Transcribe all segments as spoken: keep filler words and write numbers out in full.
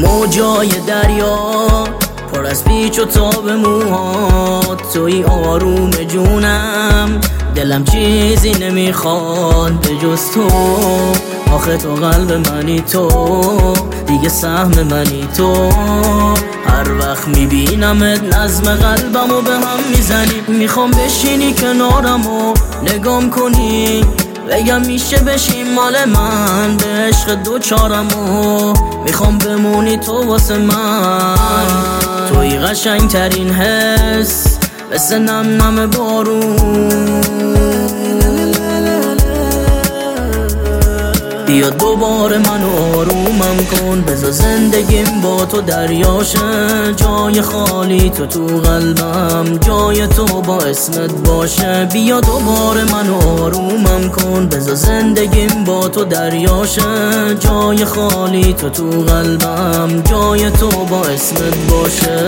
موجای دریا پر از پیچ و تاب موهات، توی آروم جونم، دلم چیزی نمیخواد به جز تو. آخه تو قلب منی، تو دیگه سهم منی، تو هر وقت میبینمت نظم قلبمو به هم میزنی. میخوام بشینی کنارم و نگام کنی، بگم میشه بشین مال من، به عشق دوچارمو میخوام بمونی تو واسه من. توی قشنگ ترین حس مثل نم نم بارون، بیا دوباره منو آرومم کن، بذار زندگیم با تو دریاشه، جای خالی تو تو قلبم، جای تو با اسمت باشه. بیا دوباره منو آرومم کن، بذار زندگیم با تو دریاشه، جای خالی تو تو قلبم، جای تو با اسمت باشه.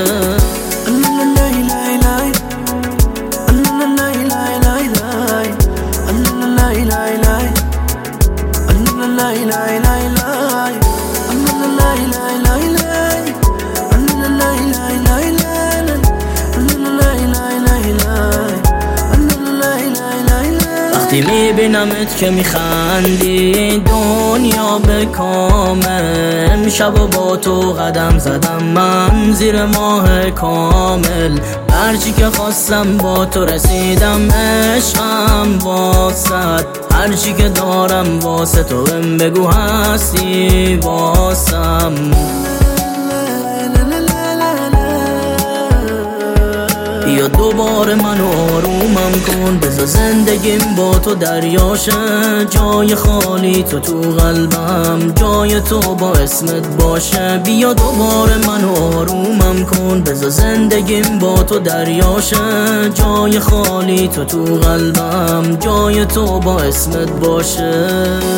وقتی میبینمت که میخندی دنیا به کامل، امشب و با تو قدم زدم من زیر ماه کامل، هرچی که خواستم با تو رسیدم، عشقم واسد، هرچی که دارم واسه تو بهم بگو هستی واسم. بیا دوباره منو آرومم کن، بذار زندگیم با تو دریاشه، جای خالی تو تو قلبم، جای تو با اسمت باشه. بیا دوباره منو آرومم کن، بذار زندگیم با تو دریاشه، جای خالی تو تو قلبم، جای تو با اسمت باشه.